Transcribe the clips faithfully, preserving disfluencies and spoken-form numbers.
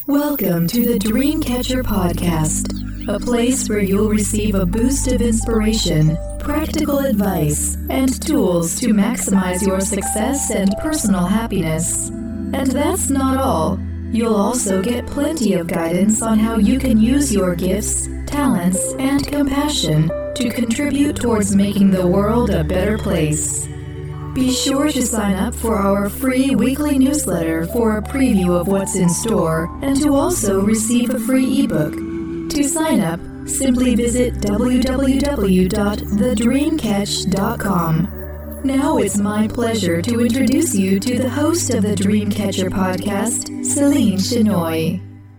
Welcome to the Dreamcatcher Podcast, a place where you'll receive a boost of inspiration, practical advice, and tools to maximize your success and personal happiness. And that's not all. You'll also get plenty of guidance on how you can use your gifts, talents, and compassion to contribute towards making the world a better place. Be sure to sign up for our free weekly newsletter for a preview of what's in store and to also receive a free ebook. To sign up, simply visit w w w dot the dream catch dot com. Now it's my pleasure to introduce you to the host of the Dreamcatcher podcast, Celine Chenoy.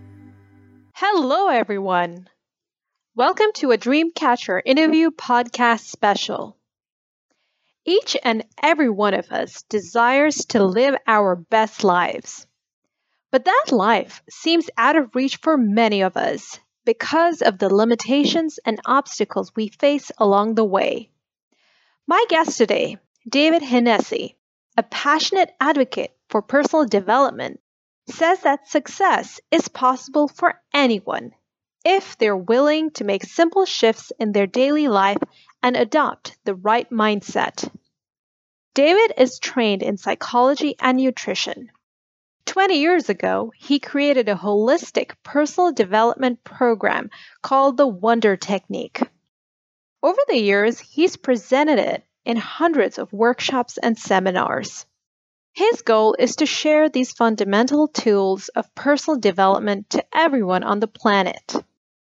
Hello, everyone. Welcome to a Dreamcatcher interview podcast special. Each and every one of us desires to live our best lives. But that life seems out of reach for many of us because of the limitations and obstacles we face along the way. My guest today, David Hennessy, a passionate advocate for personal development, says that success is possible for anyone if they're willing to make simple shifts in their daily life and adopt the right mindset. David is trained in psychology and nutrition. twenty years ago, he created a holistic personal development program called the Wonder Technique. Over the years, he's presented it in hundreds of workshops and seminars. His goal is to share these fundamental tools of personal development to everyone on the planet.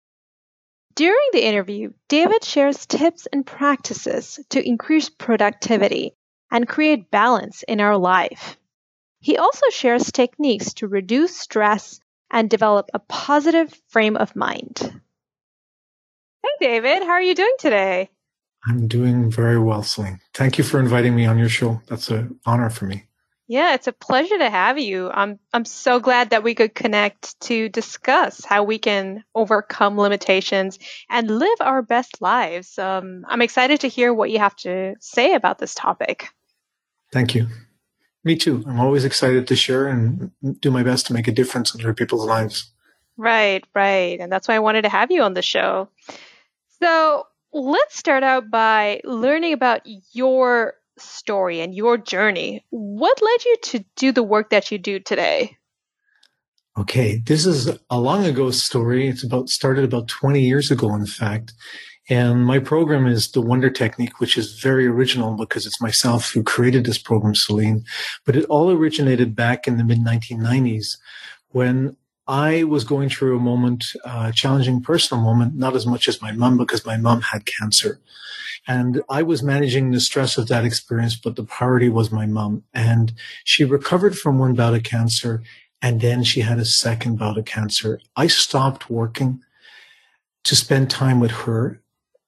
During the interview, David shares tips and practices to increase productivity and create balance in our life. He also shares techniques to reduce stress and develop a positive frame of mind. Hey, David, how are you doing today? I'm doing very well, Celine. Thank you for inviting me on your show. That's an honor for me. Yeah, it's a pleasure to have you. I'm I'm so glad that we could connect to discuss how we can overcome limitations and live our best lives. Um, I'm excited to hear what you have to say about this topic. Thank you. Me too. I'm always excited to share and do my best to make a difference in other people's lives. Right, right. And that's why I wanted to have you on the show. So let's start out by learning about your story and your journey. What led you to do the work that you do today? Okay, this is a long ago story. It's about started about twenty years ago, in fact. And my program is the Wonder Technique, which is very original because it's myself who created this program, Celine. But it all originated back in the mid nineteen nineties when I was going through a moment, a uh, challenging personal moment, not as much as my mom, because my mom had cancer. And I was managing the stress of that experience, but the priority was my mom. And she recovered from one bout of cancer, and then she had a second bout of cancer. I stopped working to spend time with her,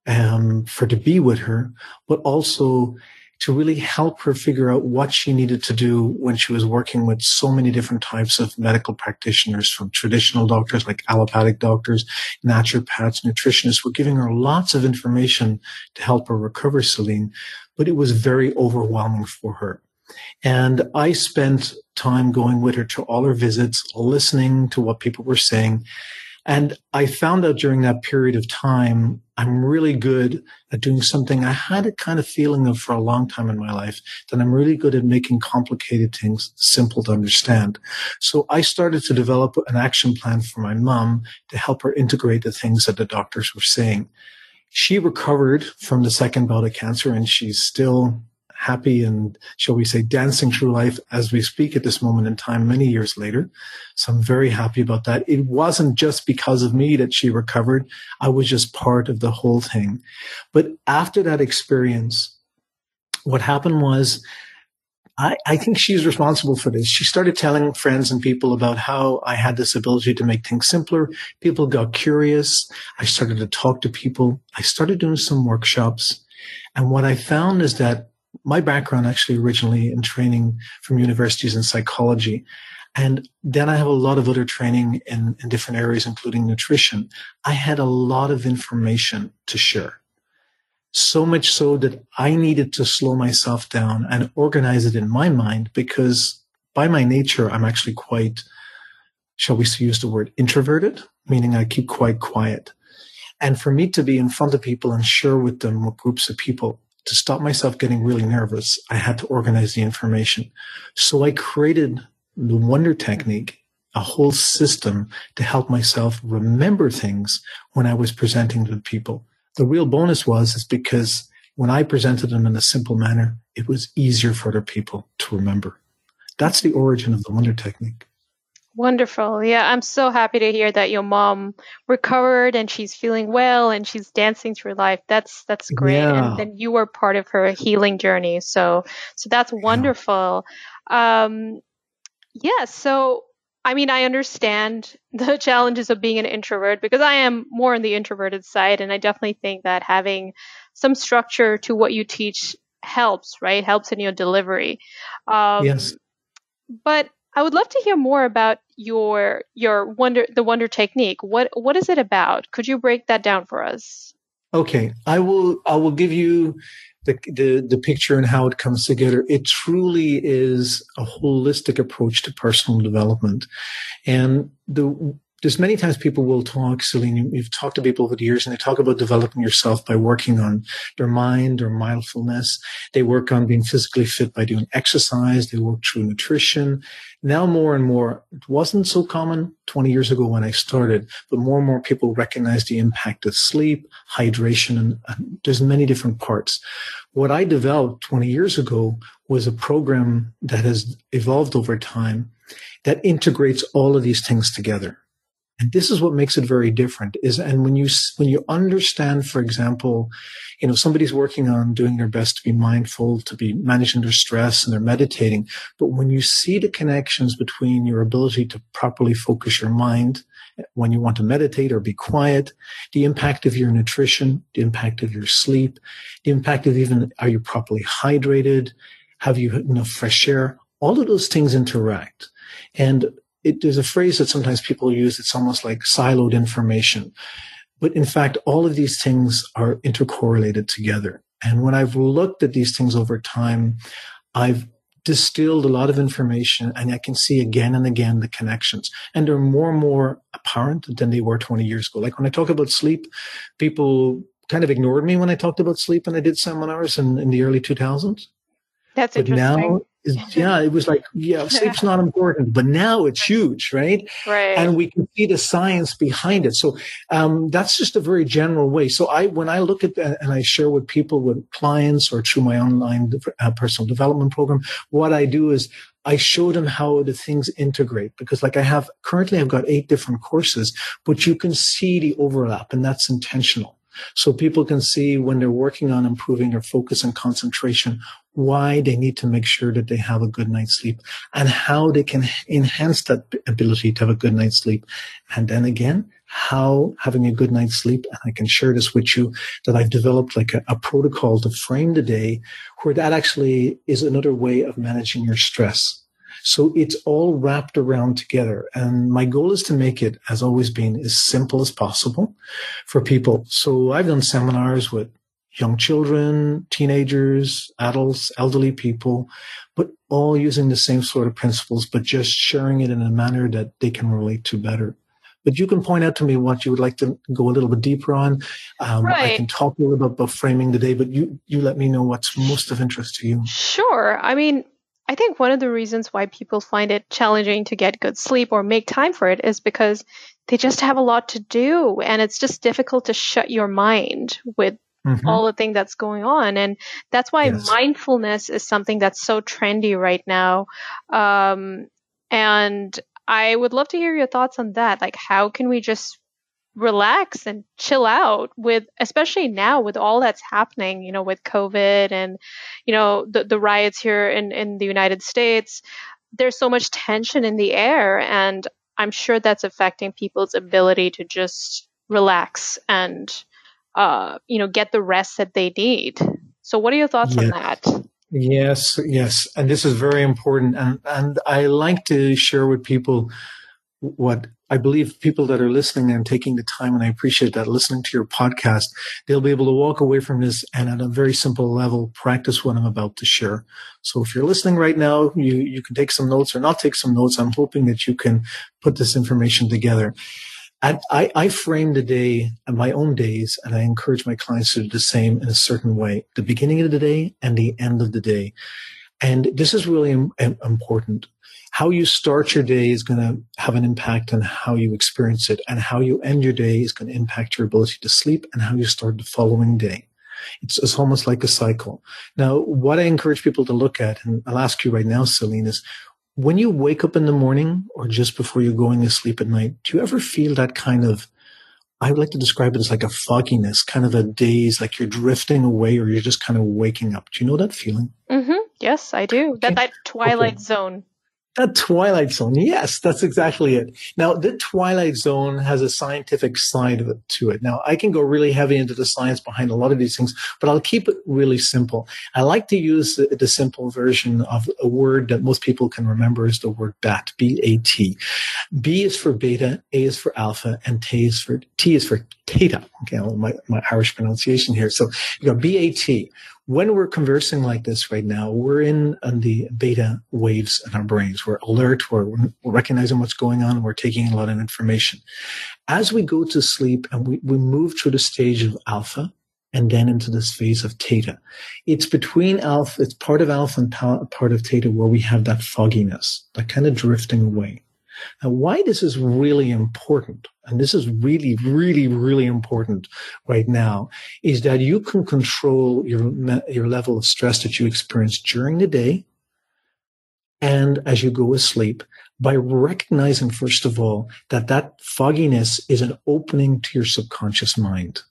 um, for to be with her, but also to really help her figure out what she needed to do when she was working with so many different types of medical practitioners, from traditional doctors like allopathic doctors, naturopaths, nutritionists. Were giving her lots of information to help her recover, Celine, but it was very overwhelming for her. And I spent time going with her to all her visits, listening to what people were saying. And I found out during that period of time, I'm really good at doing something I had a kind of feeling of for a long time in my life, that I'm really good at making complicated things simple to understand. So I started to develop an action plan for my mom to help her integrate the things that the doctors were saying. She recovered from the second bout of cancer, and she's still happy and, shall we say, dancing through life as we speak at this moment in time, many years later. So I'm very happy about that. It wasn't just because of me that she recovered. I was just part of the whole thing. But after that experience, what happened was, I, I think she's responsible for this. She started telling friends and people about how I had this ability to make things simpler. People got curious. I started to talk to people. I started doing some workshops. And what I found is that my background actually originally in training from universities in psychology. And then I have a lot of other training in, in different areas, including nutrition. I had a lot of information to share. So much so that I needed to slow myself down and organize it in my mind, because by my nature, I'm actually quite shall we use the word introverted, meaning I keep quite quiet. And for me to be in front of people and share with them with groups of people, to stop myself getting really nervous, I had to organize the information. So I created the Wonder Technique, a whole system to help myself remember things when I was presenting to people. The real bonus was is because when I presented them in a simple manner, it was easier for other people to remember. That's the origin of the Wonder Technique. Wonderful. Yeah, I'm so happy to hear that your mom recovered and she's feeling well and she's dancing through life. That's that's great. Yeah. And then you were part of her healing journey. So so that's wonderful. Yeah. Um, yeah, so I mean, I understand the challenges of being an introvert because I am more on the introverted side, and I definitely think that having some structure to what you teach helps, right? Helps in your delivery. Um, yes. But I would love to hear more about your your wonder the Wonder Technique. What what is it about? Could you break that down for us? Okay, I will. I will give you the the the picture and how it comes together. It truly is a holistic approach to personal development, and the. There's many times people will talk, Celine, you've talked to people over the years, and they talk about developing yourself by working on their mind or mindfulness. They work on being physically fit by doing exercise. They work through nutrition. Now more and more, it wasn't so common twenty years ago when I started, but more and more people recognize the impact of sleep, hydration, and, and there's many different parts. What I developed twenty years ago was a program that has evolved over time that integrates all of these things together. And this is what makes it very different is, and when you, when you understand, for example, you know, somebody's working on doing their best to be mindful, to be managing their stress, and they're meditating. But when you see the connections between your ability to properly focus your mind when you want to meditate or be quiet, the impact of your nutrition, the impact of your sleep, the impact of even, are you properly hydrated? Have you enough fresh air? All of those things interact. And It, there's a phrase that sometimes people use. It's almost like siloed information. But in fact, all of these things are intercorrelated together. And when I've looked at these things over time, I've distilled a lot of information and I can see again and again the connections. And they're more and more apparent than they were twenty years ago. Like when I talk about sleep, people kind of ignored me when I talked about sleep when I did seminars in, in the early two thousands. That's but interesting. Now, yeah, it was like, yeah, sleep's not important, but now it's huge, right? Right. And we can see the science behind it. So um, that's just a very general way. So I, when I look at that and I share with people, with clients or through my online uh, personal development program, what I do is I show them how the things integrate, because like I have, currently I've got eight different courses, but you can see the overlap, and that's intentional. So people can see when they're working on improving their focus and concentration, why they need to make sure that they have a good night's sleep and how they can enhance that ability to have a good night's sleep. And then again, how having a good night's sleep, and I can share this with you, that I've developed like a, a protocol to frame the day where that actually is another way of managing your stress. So it's all wrapped around together. And my goal is to make it, has always been, as simple as possible for people. So I've done seminars with young children, teenagers, adults, elderly people, but all using the same sort of principles, but just sharing it in a manner that they can relate to better. But you can point out to me what you would like to go a little bit deeper on. Um, right. I can talk a little bit about framing the day, but you, you let me know what's most of interest to you. Sure. I mean, I think one of the reasons why people find it challenging to get good sleep or make time for it is because they just have a lot to do, and it's just difficult to shut your mind with mm-hmm. all the thing that's going on. And that's why yes. mindfulness is something that's so trendy right now. Um, and I would love to hear your thoughts on that. Like, how can we just relax and chill out with, especially now with all that's happening, you know, with COVID and, you know, the, the riots here in, in the United States. There's so much tension in the air, and I'm sure that's affecting people's ability to just relax and, uh, you know, get the rest that they need. So what are your thoughts yes. on that? Yes, yes. And this is very important. And, and I like to share with people what I believe people that are listening and taking the time, and I appreciate that, listening to your podcast, they'll be able to walk away from this and at a very simple level, practice what I'm about to share. So if you're listening right now, you, you can take some notes or not take some notes. I'm hoping that you can put this information together. And I, I frame the day and my own days, and I encourage my clients to do the same in a certain way, the beginning of the day and the end of the day. And this is really im- important. How you start your day is going to have an impact on how you experience it, and how you end your day is going to impact your ability to sleep and how you start the following day. It's, it's almost like a cycle. Now, what I encourage people to look at, and I'll ask you right now, Celine, is when you wake up in the morning or just before you're going to sleep at night, do you ever feel that kind of, I would like to describe it as like a fogginess, kind of a daze, like you're drifting away or you're just kind of waking up? Do you know that feeling? Mm-hmm. Yes, I do. Okay. That that twilight Okay. zone. That twilight zone. Yes, that's exactly it. Now, the twilight zone has a scientific side of it to it. Now, I can go really heavy into the science behind a lot of these things, but I'll keep it really simple. I like to use the, the simple version of a word that most people can remember is the word B A T, B A T. B is for beta, A is for alpha, and T is for T is for theta. Okay, my, my Irish pronunciation here. So you got B A T. When we're conversing like this right now, we're in on the beta waves in our brains. We're alert, we're, we're recognizing what's going on, we're taking in a lot of information. As we go to sleep and we, we move through the stage of alpha and then into this phase of theta, it's between alpha, it's part of alpha and ta- part of theta where we have that fogginess, that kind of drifting away. Now, why this is really important, and this is really, really, really important right now, is that you can control your your level of stress that you experience during the day and as you go to sleep by recognizing, first of all, that that fogginess is an opening to your subconscious mind.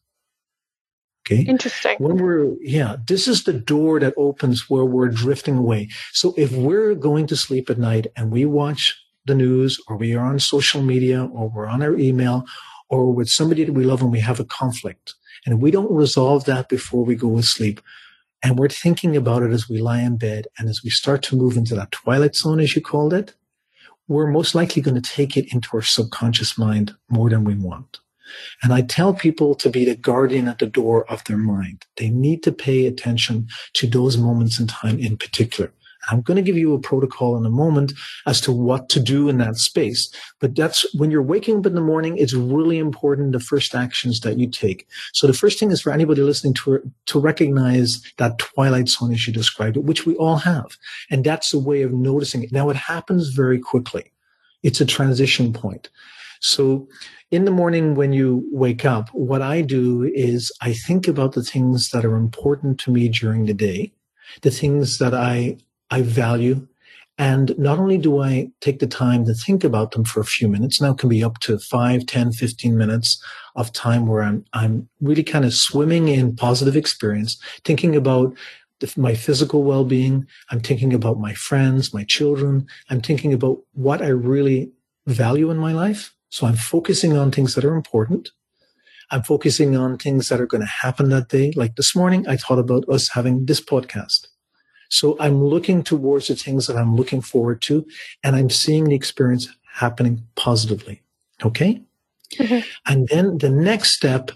Okay. Interesting. When we're, yeah, this is the door that opens where we're drifting away. So if we're going to sleep at night and we watch the news, or we are on social media, or we're on our email, or with somebody that we love and we have a conflict, and we don't resolve that before we go to sleep, and we're thinking about it as we lie in bed, and as we start to move into that twilight zone, as you called it, we're most likely going to take it into our subconscious mind more than we want. And I tell people to be the guardian at the door of their mind. They need to pay attention to those moments in time in particular. I'm going to give you a protocol in a moment as to what to do in that space. But that's when you're waking up in the morning, it's really important the first actions that you take. So the first thing is for anybody listening to, to recognize that twilight zone as you described it, which we all have. And that's a way of noticing it. Now, it happens very quickly. It's a transition point. So in the morning when you wake up, what I do is I think about the things that are important to me during the day, the things that I I value. And not only do I take the time to think about them for a few minutes, now it can be up to five, ten, fifteen minutes of time where I'm, I'm really kind of swimming in positive experience, thinking about the, my physical well-being. I'm thinking about my friends, my children. I'm thinking about what I really value in my life. So I'm focusing on things that are important. I'm focusing on things that are going to happen that day. Like this morning, I thought about us having this podcast. So I'm looking towards the things that I'm looking forward to, and I'm seeing the experience happening positively. Okay? Mm-hmm. And then the next step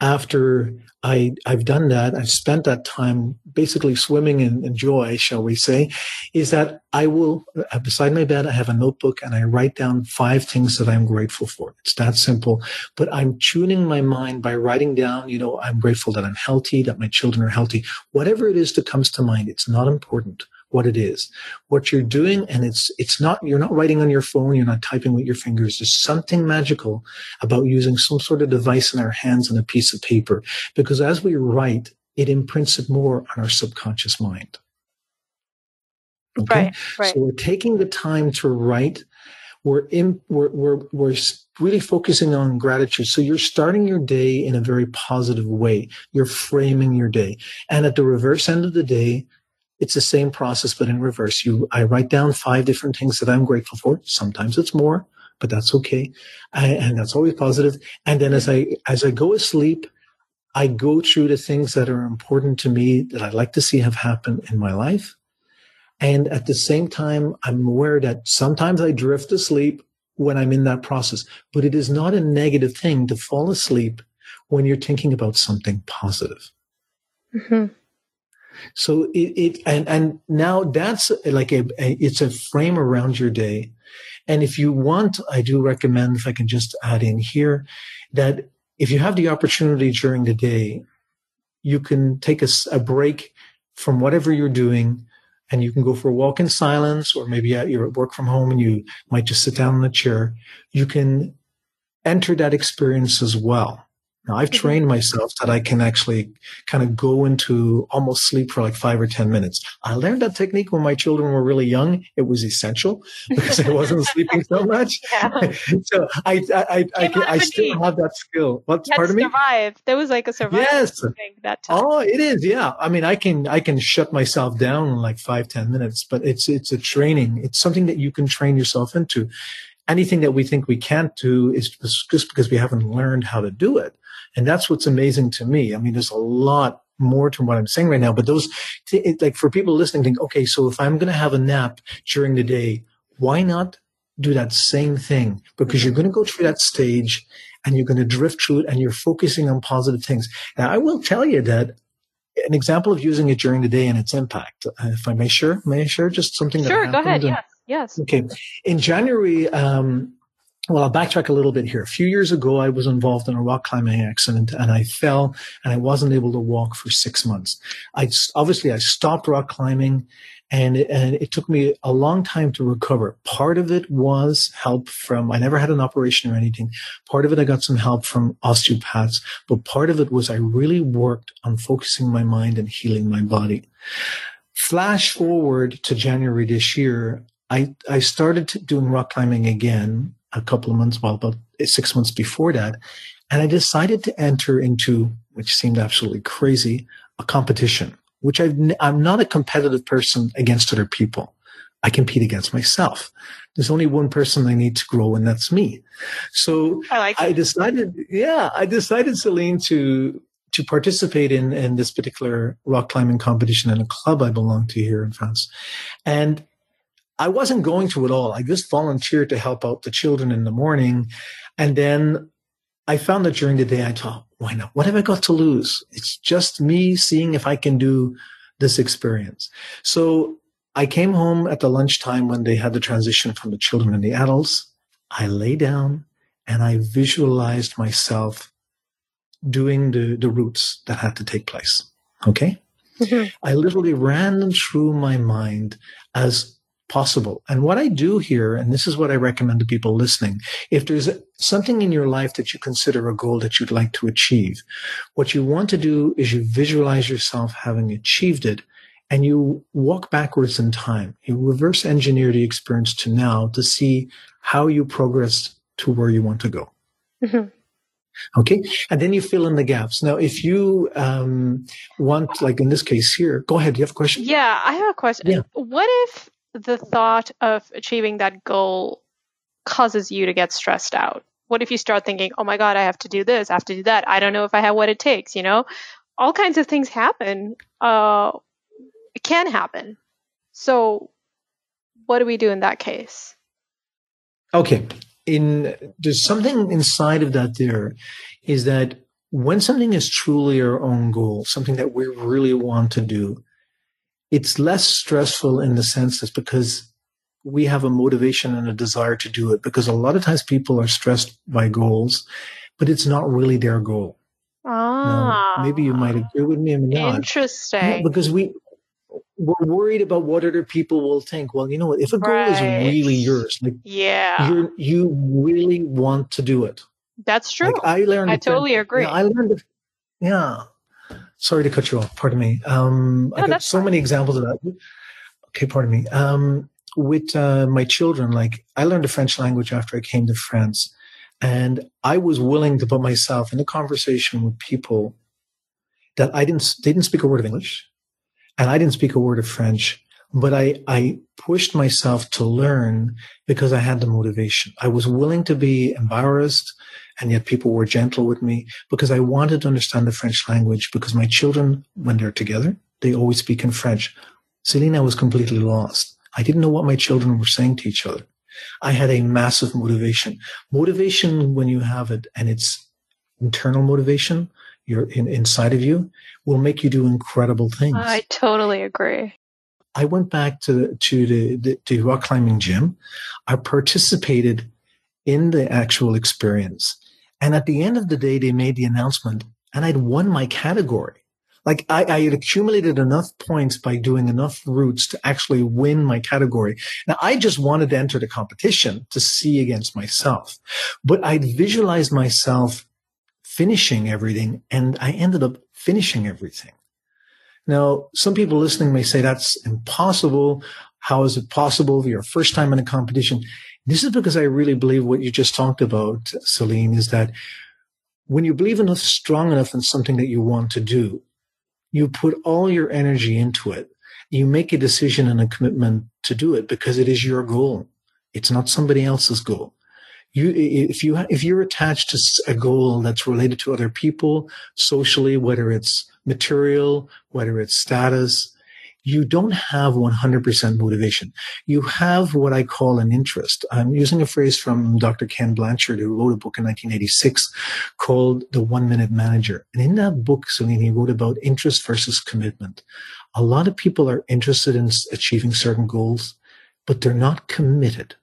after I, I've done that, I've spent that time basically swimming in, in joy, shall we say, is that I will, beside my bed, I have a notebook and I write down five things that I'm grateful for. It's that simple. But I'm tuning my mind by writing down, you know, I'm grateful that I'm healthy, that my children are healthy. Whatever it is that comes to mind, it's not important what it is. What you're doing, and it's it's not, you're not writing on your phone, you're not typing with your fingers. There's something magical about using some sort of device in our hands and a piece of paper. Because as we write, it imprints it more on our subconscious mind. Okay? Right, right. So we're taking the time to write. We're, in, we're, we're, we're really focusing on gratitude. So you're starting your day in a very positive way. You're framing your day. And at the reverse end of the day, it's the same process, but in reverse. You, I write down five different things that I'm grateful for. Sometimes it's more, but that's okay. I, and that's always positive. And then as I, as I go to sleep, I go through the things that are important to me that I'd like to see have happened in my life. And at the same time, I'm aware that sometimes I drift to sleep when I'm in that process. But it is not a negative thing to fall asleep when you're thinking about something positive. Mm-hmm. So it, it and, and now that's like a, a, it's a frame around your day. And if you want, I do recommend, if I can just add in here, that if you have the opportunity during the day, you can take a, a break from whatever you're doing, and you can go for a walk in silence, or maybe you're at work from home and you might just sit down in a chair. You can enter that experience as well. Now, I've trained myself that I can actually kind of go into almost sleep for like five or ten minutes. I learned that technique when my children were really young. It was essential because I wasn't sleeping so much. Yeah. So I, I, I, I, I still have that skill. What, you had pardon to me? survive. There was like a survival yes. thing that time. Oh, it is. Yeah. I mean, I can, I can shut myself down in like five, ten minutes, but it's, it's a training. It's something that you can train yourself into. Anything that we think we can't do is just because we haven't learned how to do it. And that's what's amazing to me. I mean, there's a lot more to what I'm saying right now, but those, it, like for people listening, think, okay, so if I'm going to have a nap during the day, why not do that same thing? Because you're going to go through that stage and you're going to drift through it and you're focusing on positive things. Now, I will tell you that an example of using it during the day and its impact, uh, if I may share, may I share just something that Sure, happened? go ahead. And, yes, yes. Okay. In January, um, well, I'll backtrack a little bit here. A few years ago, I was involved in a rock climbing accident and I fell and I wasn't able to walk for six months. I obviously I stopped rock climbing and it, and it took me a long time to recover. Part of it was help from, I never had an operation or anything. Part of it, I got some help from osteopaths, but part of it was I really worked on focusing my mind and healing my body. Flash forward to January this year, I, I started doing rock climbing again a couple of months, well, about six months before that. And I decided to enter into, which seemed absolutely crazy, a competition, which I've, I'm not a competitive person against other people. I compete against myself. There's only one person I need to grow, and that's me. So I, like I decided, yeah, I decided, Celine, to, to participate in, in this particular rock climbing competition in a club I belong to here in France. And I wasn't going to at all. I just volunteered to help out the children in the morning. And then I found that during the day, I thought, why not? What have I got to lose? It's just me seeing if I can do this experience. So I came home at the lunchtime when they had the transition from the children and the adults. I lay down and I visualized myself doing the, the routes that had to take place. Okay? Mm-hmm. I literally ran them through my mind as possible. And what I do here, and this is what I recommend to people listening, if there's something in your life that you consider a goal that you'd like to achieve, what you want to do is you visualize yourself having achieved it, and you walk backwards in time. You reverse engineer the experience to now to see how you progressed to where you want to go. Mm-hmm. Okay. And then you fill in the gaps. Now, if you um, want, like in this case here, go ahead. Do you have a question? Yeah, I have a question. Yeah. What if the thought of achieving that goal causes you to get stressed out? What if you start thinking, oh my God, I have to do this, I have to do that. I don't know if I have what it takes, you know? All kinds of things happen. Uh, it can happen. So what do we do in that case? Okay. In there's something inside of that there is that when something is truly our own goal, something that we really want to do, it's less stressful in the sense that's because we have a motivation and a desire to do it. Because a lot of times people are stressed by goals, but it's not really their goal. Ah, now, maybe you might agree with me. I mean, interesting. Yeah, because we we're worried about what other people will think. Well, you know what? If a goal right. is really yours, like yeah, you you really want to do it. That's true. Like I learned. I totally agree. Yeah, I learned. Yeah. Sorry to cut you off. Pardon me. Um, no, I got so fine. many examples of that. Okay, pardon me. Um, with uh, my children, like I learned the French language after I came to France, and I was willing to put myself in a conversation with people that I didn't. They didn't speak a word of English, and I didn't speak a word of French. But I, I pushed myself to learn because I had the motivation. I was willing to be embarrassed, and yet people were gentle with me because I wanted to understand the French language, because my children, when they're together, they always speak in French. Celine, I was completely lost. I didn't know what my children were saying to each other. I had a massive motivation. Motivation, when you have it, and it's internal motivation, you're in, inside of you, will make you do incredible things. I totally agree. I went back to the, to the, the to rock climbing gym. I participated in the actual experience. And at the end of the day, they made the announcement and I'd won my category. Like I, I had accumulated enough points by doing enough routes to actually win my category. Now I just wanted to enter the competition to see against myself, but I'd visualized myself finishing everything and I ended up finishing everything. Now, some people listening may say that's impossible. How is it possible if you're a first time in a competition? This is because I really believe what you just talked about, Celine, is that when you believe enough, strong enough in something that you want to do, you put all your energy into it. You make a decision and a commitment to do it because it is your goal. It's not somebody else's goal. You, if you, if you're attached to a goal that's related to other people, socially, whether it's material, whether it's status, you don't have one hundred percent motivation. You have what I call an interest. I'm using a phrase from Doctor Ken Blanchard, who wrote a book in nineteen eighty-six called The One Minute Manager. And in that book, Celine, he wrote about interest versus commitment. A lot of people are interested in achieving certain goals, but they're not committed.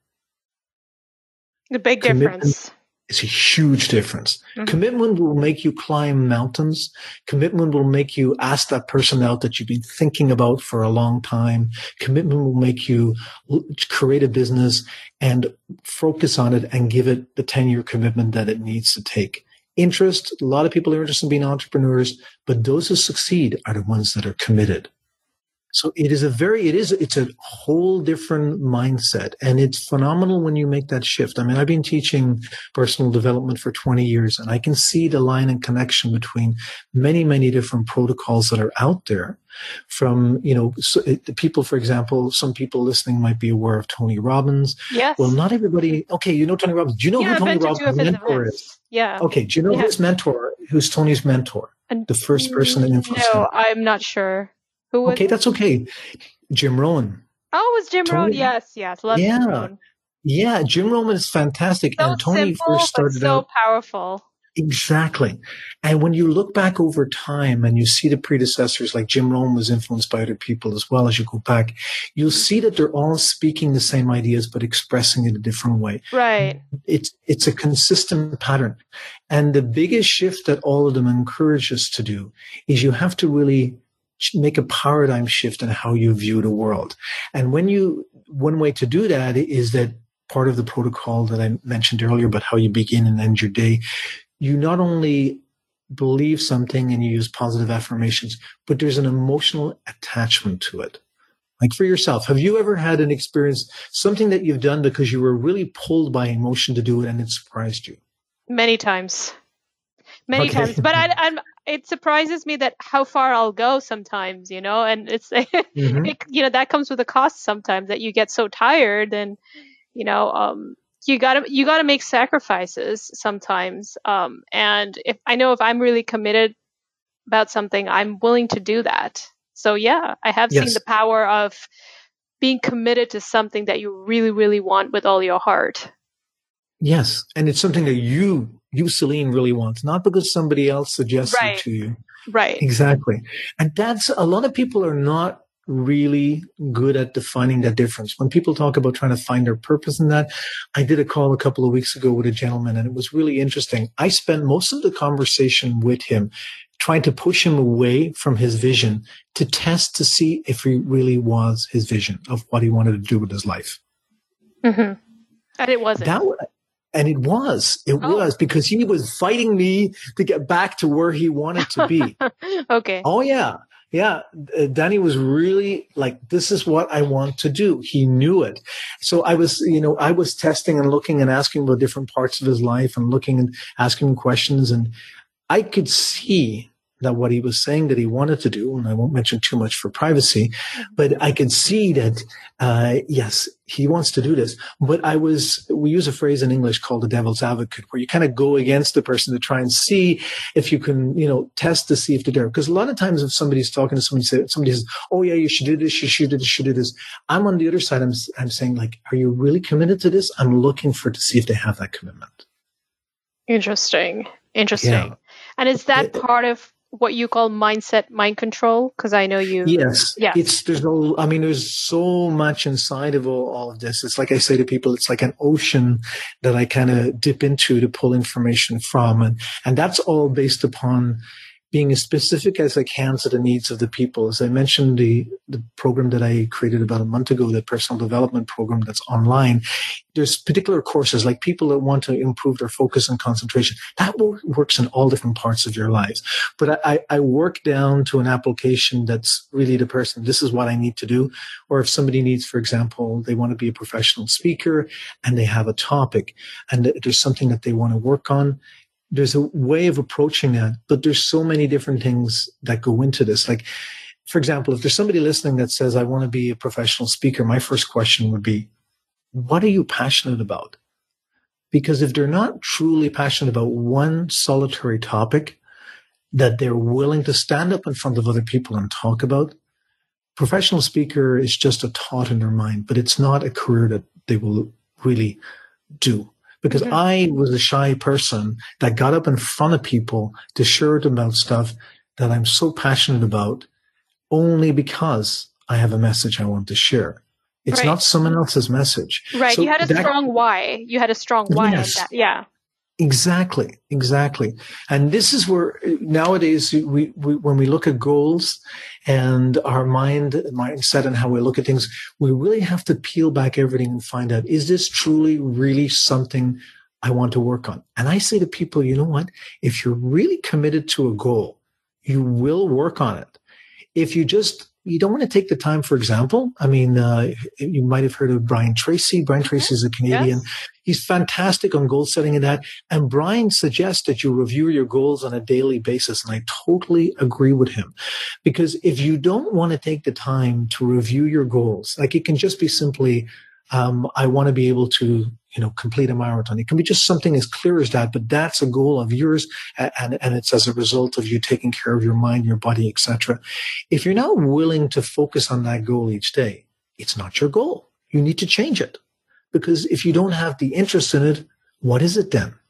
The big Commitment difference. It's a huge difference. Mm-hmm. Commitment will make you climb mountains. Commitment will make you ask that person out that you've been thinking about for a long time. Commitment will make you create a business and focus on it and give it the ten-year commitment that it needs to take. Interest, a lot of people are interested in being entrepreneurs, but those who succeed are the ones that are committed. So it is a very, it is, it's a whole different mindset. And it's phenomenal when you make that shift. I mean, I've been teaching personal development for twenty years, and I can see the line and connection between many, many different protocols that are out there from, you know, so it, people, for example, some people listening might be aware of Tony Robbins. Yes. Well, not everybody. Okay. You know, Tony Robbins. Do you know yeah, who Tony Robbins' mentor is? Yeah. Okay. Do you know yeah. his mentor? Who's Tony's mentor? And, the first person that influenced him? No, I'm not sure. Who was okay, that's okay. Jim Rohn. Oh, it was Jim Tony, Rohn? Yes, yes. Love yeah, Jim Rohn. Yeah, Jim Rohn is fantastic. So and Tony simple, first started but so out. powerful. Exactly. And when you look back over time and you see the predecessors, like Jim Rohn was influenced by other people as well as you go back, you'll see that they're all speaking the same ideas, but expressing it a different way. Right. It's, it's a consistent pattern. And the biggest shift that all of them encourage us to do is you have to really make a paradigm shift in how you view the world. And when you, one way to do that is that part of the protocol that I mentioned earlier about how you begin and end your day, you not only believe something and you use positive affirmations, but there's an emotional attachment to it. Like for yourself, have you ever had an experience, something that you've done because you were really pulled by emotion to do it and it surprised you? Many times. Many okay. times. But I, I'm, it surprises me that how far I'll go sometimes, you know, and it's, mm-hmm. it, you know, that comes with a cost sometimes that you get so tired and, you know, um, you gotta, you gotta make sacrifices sometimes. Um, and if I know if I'm really committed about something, I'm willing to do that. So yeah, I have yes. seen the power of being committed to something that you really, really want with all your heart. Yes. And it's something that you, you, Celine, really wants, not because somebody else suggests right. it to you. Right. Exactly. And that's, a lot of people are not really good at defining that difference. When people talk about trying to find their purpose in that, I did a call a couple of weeks ago with a gentleman and it was really interesting. I spent most of the conversation with him trying to push him away from his vision to test to see if he really was his vision of what he wanted to do with his life. Mm-hmm. And it wasn't. That, and it was. It oh. was because he was fighting me to get back to where he wanted to be. Okay. Oh, yeah. Yeah. Uh, Danny was really like, this is what I want to do. He knew it. So I was, you know, I was testing and looking and asking about different parts of his life and looking and asking him questions. And I could see that what he was saying that he wanted to do, and I won't mention too much for privacy, but I could see that, uh, yes, he wants to do this. But I was, we use a phrase in English called the devil's advocate, where you kind of go against the person to try and see if you can, you know, test to see if they're there. Because a lot of times if somebody's talking to somebody, somebody says, oh yeah, you should do this, you should do this, you should do this. I'm on the other side. I'm, I'm saying, like, are you really committed to this? I'm looking for to see if they have that commitment. Interesting. Interesting. Yeah. And is that It- part of what you call mindset, mind control? Because I know you. Yes. Yeah. It's, there's no, I mean, there's so much inside of all, all of this. It's like I say to people, it's like an ocean that I kind of dip into to pull information from. And, and that's all based upon being as specific as I can to the needs of the people. As I mentioned, the, the program that I created about a month ago, the personal development program that's online, there's particular courses like people that want to improve their focus and concentration. That works in all different parts of your lives. But I, I work down to an application that's really the person, this is what I need to do. Or if somebody needs, for example, they want to be a professional speaker and they have a topic and there's something that they want to work on, there's a way of approaching that, but there's so many different things that go into this. Like, for example, if there's somebody listening that says, I want to be a professional speaker, my first question would be, what are you passionate about? Because if they're not truly passionate about one solitary topic that they're willing to stand up in front of other people and talk about, professional speaker is just a thought in their mind, but it's not a career that they will really do. Because mm-hmm. I was a shy person that got up in front of people to share about stuff that I'm so passionate about only because I have a message I want to share. It's right. not someone else's message. Right. So you had a that, strong why. You had a strong why yes, in that. Yeah. Exactly. Exactly. And this is where nowadays we, we when we look at goals and our mind, mindset and how we look at things, we really have to peel back everything and find out, is this truly, really something I want to work on? And I say to people, you know what? If you're really committed to a goal, you will work on it. If you just You don't want to take the time, for example. I mean, uh, you might have heard of Brian Tracy. Brian Tracy is a Canadian. Yes. He's fantastic on goal setting and that. And Brian suggests that you review your goals on a daily basis. And I totally agree with him. Because if you don't want to take the time to review your goals, like it can just be simply, um, I want to be able to, you know, complete a marathon. It can be just something as clear as that, but that's a goal of yours. And, and it's as a result of you taking care of your mind, your body, et cetera. If you're not willing to focus on that goal each day, it's not your goal. You need to change it. Because if you don't have the interest in it, what is it then?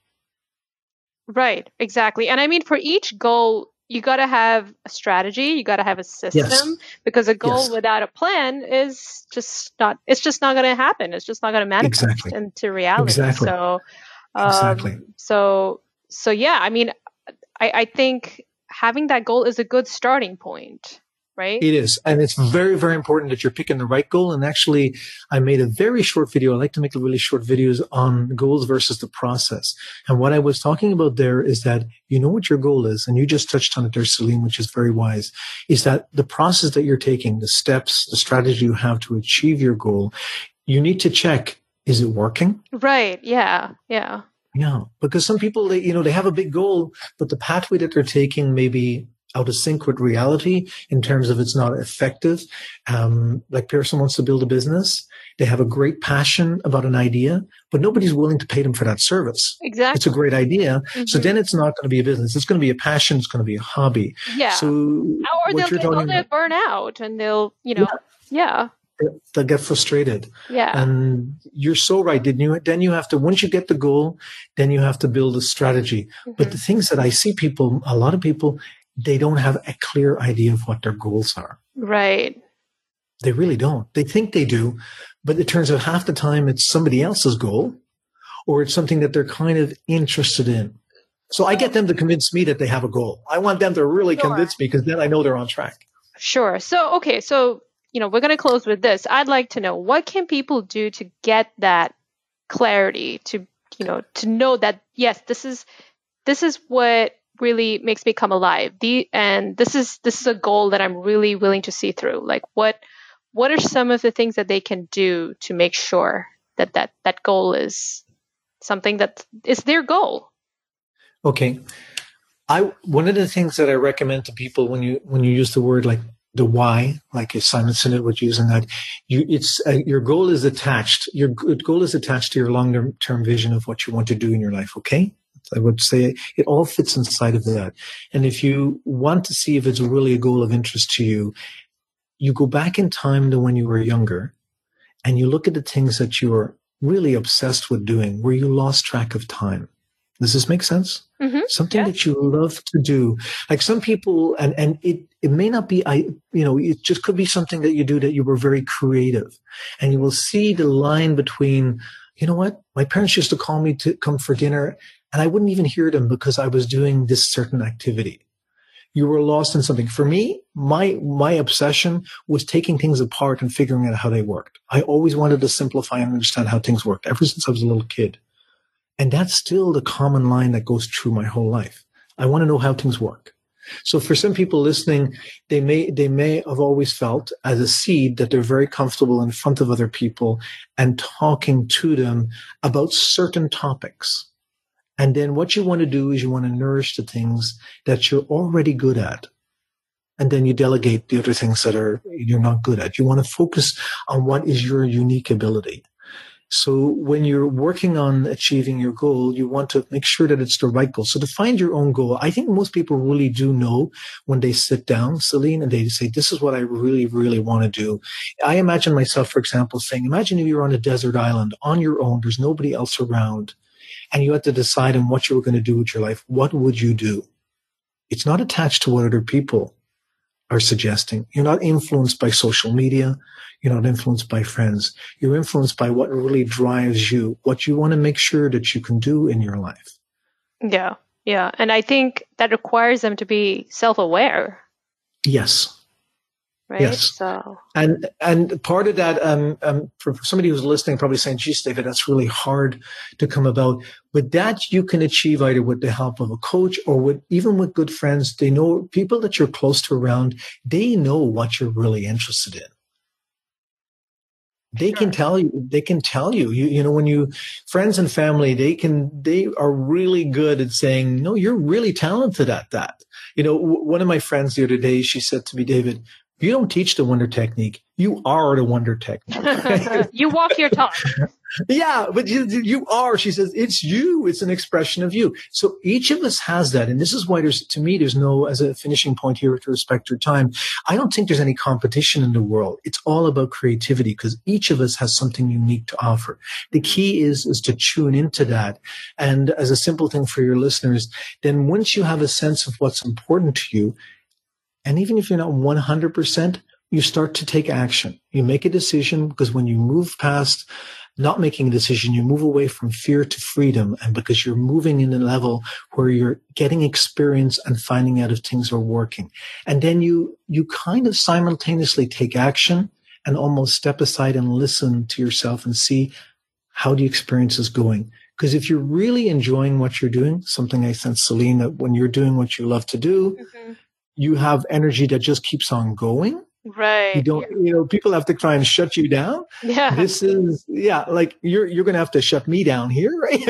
Right, exactly. And I mean, for each goal, you got to have a strategy. You got to have a system, yes. because a goal yes. without a plan is just not, it's just not going to happen. It's just not going to manifest exactly. into reality. Exactly. So, um, exactly. so, so yeah, I mean, I, I think having that goal is a good starting point. Right? It is. And it's very, very important that you're picking the right goal. And actually, I made a very short video. I like to make really short videos on goals versus the process. And what I was talking about there is that you know what your goal is. And you just touched on it there, Celine, which is very wise, is that the process that you're taking, the steps, the strategy you have to achieve your goal, you need to check, is it working? Right. Yeah. Yeah. Yeah. Because some people, they, you know, they have a big goal, but the pathway that they're taking may be out of sync with reality in terms of it's not effective. Um, like person wants to build a business. They have a great passion about an idea, but nobody's willing to pay them for that service. Exactly. It's a great idea. Mm-hmm. So then it's not going to be a business. It's going to be a passion. It's going to be a hobby. Yeah. So or they'll, get, they'll about, burn out and they'll, you know, yeah. yeah. They'll get frustrated. Yeah. And you're so right. Didn't you? Then you have to, once you get the goal, then you have to build a strategy. Mm-hmm. But the things that I see people, a lot of people, they don't have a clear idea of what their goals are. Right. They really don't. They think they do, but it turns out half the time it's somebody else's goal or it's something that they're kind of interested in. So I get them to convince me that they have a goal. I want them to really sure. convince me because then I know they're on track. Sure. So, okay. So, you know, we're going to close with this. I'd like to know, what can people do to get that clarity, to, you know, to know that, yes, this is, this is what really makes me come alive. The and this is this is a goal that I'm really willing to see through. Like what what are some of the things that they can do to make sure that that, that goal is something that is their goal? Okay. I one of the things that I recommend to people when you when you use the word like the why, like Simon Sinek would use, in that you it's uh, your goal is attached. Your goal is attached to your long term vision of what you want to do in your life. Okay, I would say it all fits inside of that. And if you want to see if it's really a goal of interest to you, you go back in time to when you were younger, and you look at the things that you were really obsessed with doing, where you lost track of time. Does this make sense? Mm-hmm. Something Yeah. that you love to do. Like some people, and, and it, it may not be, I, you know, it just could be something that you do that you were very creative. And you will see the line between, you know what? My parents used to call me to come for dinner, and I wouldn't even hear them because I was doing this certain activity. You were lost in something. For me, my, my obsession was taking things apart and figuring out how they worked. I always wanted to simplify and understand how things worked ever since I was a little kid. And that's still the common line that goes through my whole life. I want to know how things work. So for some people listening, they may, they may have always felt as a seed that they're very comfortable in front of other people and talking to them about certain topics. And then what you want to do is you want to nourish the things that you're already good at. And then you delegate the other things that are, you're not good at. You want to focus on what is your unique ability. So when you're working on achieving your goal, you want to make sure that it's the right goal. So to find your own goal, I think most people really do know when they sit down, Celine, and they say, this is what I really, really want to do. I imagine myself, for example, saying, imagine if you're on a desert island on your own, there's nobody else around, and you had to decide on what you were going to do with your life. What would you do? It's not attached to what other people are suggesting. You're not influenced by social media. You're not influenced by friends. You're influenced by what really drives you, what you want to make sure that you can do in your life. Yeah, yeah. And I think that requires them to be self-aware. Yes. Right? Yes. So. And and part of that, um, um, for somebody who's listening, probably saying, geez, David, that's really hard to come about. But that you can achieve either with the help of a coach or with even with good friends. They know people that you're close to around, they know what you're really interested in. They Sure. can tell you, they can tell you, you, you know, when you, friends and family, they can, they are really good at saying, no, you're really talented at that. You know, w- one of my friends the other day, she said to me, David, you don't teach the wonder technique. You are the wonder technique. You walk your talk. Yeah, but you, you are. She says, it's you. It's an expression of you. So each of us has that. And this is why there's, to me, there's no, as a finishing point here to respect your time, I don't think there's any competition in the world. It's all about creativity because each of us has something unique to offer. The key is, is to tune into that. And as a simple thing for your listeners, then once you have a sense of what's important to you, and even if you're not one hundred percent, you start to take action. You make a decision because when you move past not making a decision, you move away from fear to freedom. And because you're moving in a level where you're getting experience and finding out if things are working. And then you, you kind of simultaneously take action and almost step aside and listen to yourself and see how the experience is going. Because if you're really enjoying what you're doing, something I sense, Celine, that when you're doing what you love to do, mm-hmm. you have energy that just keeps on going. Right. You don't, you know, people have to try and shut you down. Yeah. This is, yeah, like you're, you're going to have to shut me down here, right?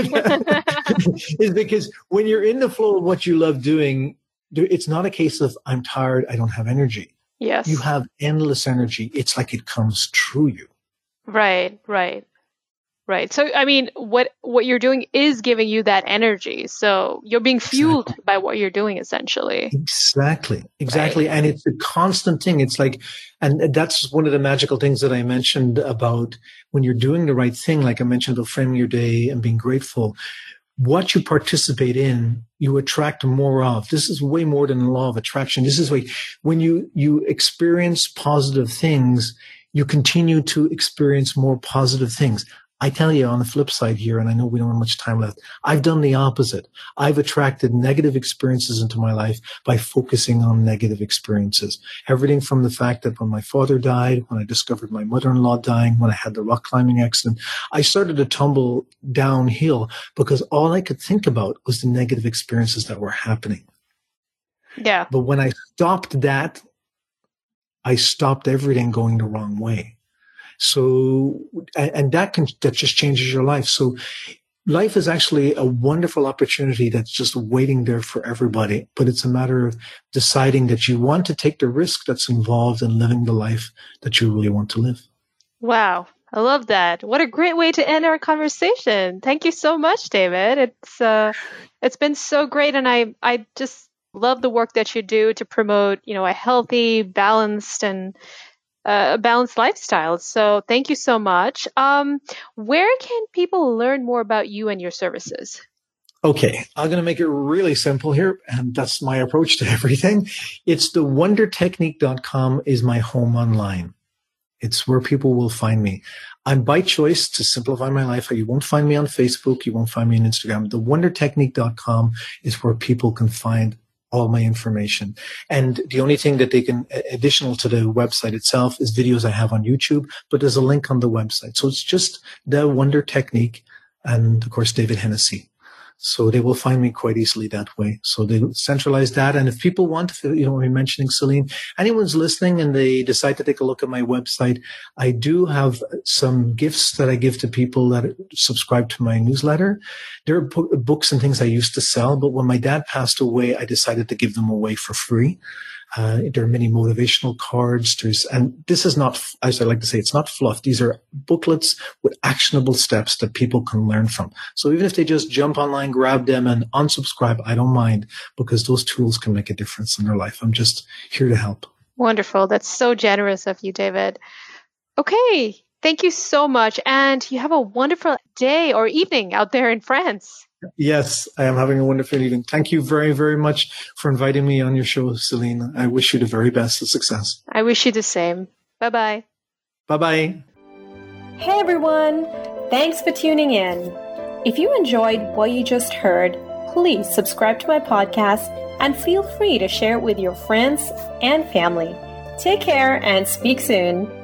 Is because when you're in the flow of what you love doing, it's not a case of I'm tired, I don't have energy. Yes. You have endless energy. It's like it comes through you. Right, right. Right. So, I mean, what what you're doing is giving you that energy. So you're being fueled exactly. by what you're doing, essentially. Exactly. Exactly. Right. And it's a constant thing. It's like, and that's one of the magical things that I mentioned about when you're doing the right thing, like I mentioned about framing your day and being grateful. What you participate in, you attract more of. This is way more than the law of attraction. This is like when you, you experience positive things, you continue to experience more positive things. I tell you on the flip side here, and I know we don't have much time left, I've done the opposite. I've attracted negative experiences into my life by focusing on negative experiences. Everything from the fact that when my father died, when I discovered my mother-in-law dying, when I had the rock climbing accident, I started to tumble downhill because all I could think about was the negative experiences that were happening. Yeah. But when I stopped that, I stopped everything going the wrong way. So, and that can, that just changes your life. So life is actually a wonderful opportunity that's just waiting there for everybody. But it's a matter of deciding that you want to take the risk that's involved in living the life that you really want to live. Wow. I love that. What a great way to end our conversation. Thank you so much, David. It's uh, it's been so great. And I, I just love the work that you do to promote, you know, a healthy, balanced, and uh, a balanced lifestyle. So thank you so much. Um, where can people learn more about you and your services? Okay, I'm going to make it really simple here, and that's my approach to everything. It's the wonder technique dot com is my home online. It's where people will find me. I'm by choice to simplify my life. You won't find me on Facebook. You won't find me on Instagram. The wonder technique dot com is where people can find all my information. And the only thing that they can, additional to the website itself, is videos I have on YouTube, but there's a link on the website. So it's just The Wonder Technique and, of course, David Hennessy. So they will find me quite easily that way. So they centralize that. And if people want, you know, we're mentioning Celine, anyone's listening and they decide to take a look at my website, I do have some gifts that I give to people that subscribe to my newsletter. There are bo- books and things I used to sell, but when my dad passed away, I decided to give them away for free. Uh, there are many motivational cards. There's, and this is not, as I like to say, it's not fluff. These are booklets with actionable steps that people can learn from. So even if they just jump online, grab them and unsubscribe, I don't mind, because those tools can make a difference in their life. I'm just here to help. Wonderful. That's so generous of you, David. Okay. Thank you so much. And you have a wonderful day or evening out there in France. Yes, I am having a wonderful evening. Thank you very, very much for inviting me on your show, Celine. I wish you the very best of success. I wish you the same. Bye-bye. Bye-bye. Hey, everyone. Thanks for tuning in. If you enjoyed what you just heard, please subscribe to my podcast and feel free to share it with your friends and family. Take care and speak soon.